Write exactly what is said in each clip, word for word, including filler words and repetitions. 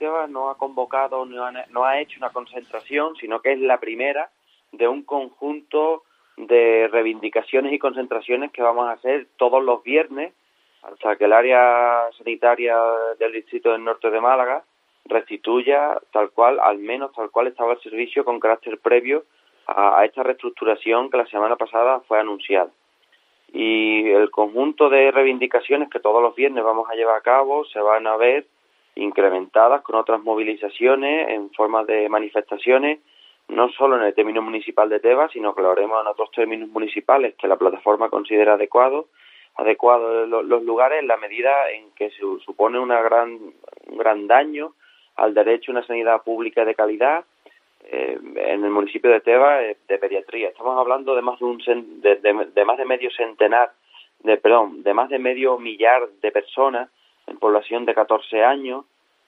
Tebas no ha convocado, no ha, no ha hecho una concentración, sino que es la primera de un conjunto de reivindicaciones y concentraciones que vamos a hacer todos los viernes hasta que el área sanitaria del distrito del norte de Málaga restituya tal cual, al menos tal cual estaba el servicio con carácter previo a, a esta reestructuración que la semana pasada fue anunciada. Y el conjunto de reivindicaciones que todos los viernes vamos a llevar a cabo se van a ver incrementadas con otras movilizaciones en forma de manifestaciones, no solo en el término municipal de Tebas, sino que lo haremos en otros términos municipales que la plataforma considera adecuado, adecuado los, los lugares en la medida en que se supone una gran, un gran daño al derecho a una sanidad pública de calidad eh, en el municipio de Tebas eh, de pediatría. Estamos hablando de más de un de, de, de más de medio centenar, de perdón, de más de medio millar de personas en población de catorce años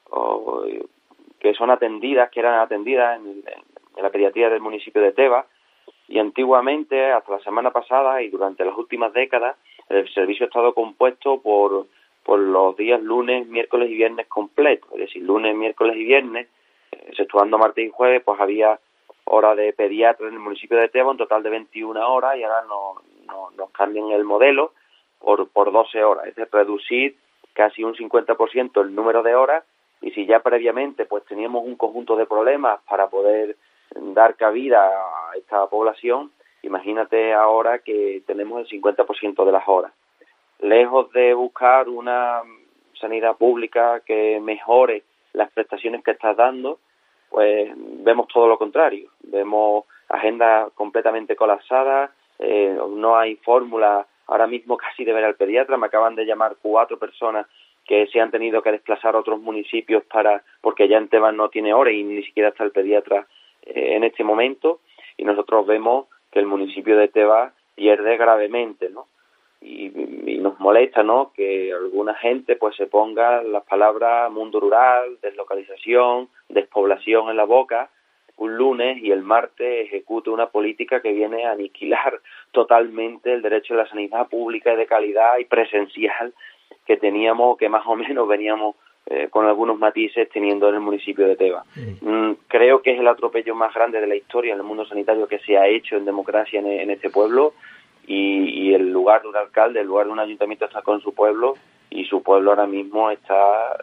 o, que son atendidas, que eran atendidas en, en la pediatría del municipio de Tebas. Y antiguamente, hasta la semana pasada y durante las últimas décadas, el servicio ha estado compuesto por por los días lunes, miércoles y viernes completos, es decir, lunes, miércoles y viernes, exceptuando martes y jueves, pues había hora de pediatra en el municipio de Tebas, un total de veintiuna horas, y ahora nos no, nos cambian el modelo por por doce horas, es decir, reducir casi un cincuenta por ciento el número de horas, y si ya previamente pues teníamos un conjunto de problemas para poder dar cabida a esta población, imagínate ahora que tenemos el cincuenta por ciento de las horas. Lejos de buscar una sanidad pública que mejore las prestaciones que estás dando, pues vemos todo lo contrario. Vemos agendas completamente colapsadas, eh, no hay fórmula ahora mismo casi de ver al pediatra. Me acaban de llamar cuatro personas que se han tenido que desplazar a otros municipios para porque ya en Tebas no tiene hora y ni siquiera está el pediatra eh, en este momento, y nosotros vemos que el municipio de Tebas pierde gravemente, ¿no? Y, y nos molesta, ¿no?, que alguna gente pues se ponga las palabras mundo rural, deslocalización, despoblación en la boca un lunes y el martes ejecute una política que viene a aniquilar totalmente el derecho a la sanidad pública y de calidad y presencial que teníamos, que más o menos veníamos eh, con algunos matices teniendo en el municipio de Tebas. Sí. Mm, creo que es el atropello más grande de la historia en el mundo sanitario que se ha hecho en democracia en, en este pueblo. Y, y el lugar de un alcalde, el lugar de un ayuntamiento está con su pueblo, y su pueblo ahora mismo está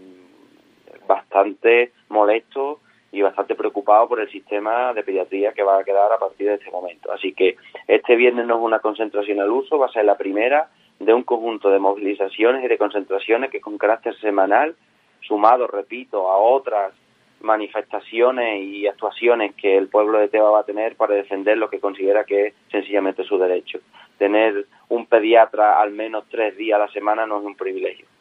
um, bastante molesto y bastante preocupado por el sistema de pediatría que va a quedar a partir de este momento. Así que este viernes no es una concentración al uso, va a ser la primera de un conjunto de movilizaciones y de concentraciones que con carácter semanal, sumado, repito, a otras manifestaciones y actuaciones que el pueblo de Tebas va a tener para defender lo que considera que es sencillamente su derecho. Tener un pediatra al menos tres días a la semana no es un privilegio.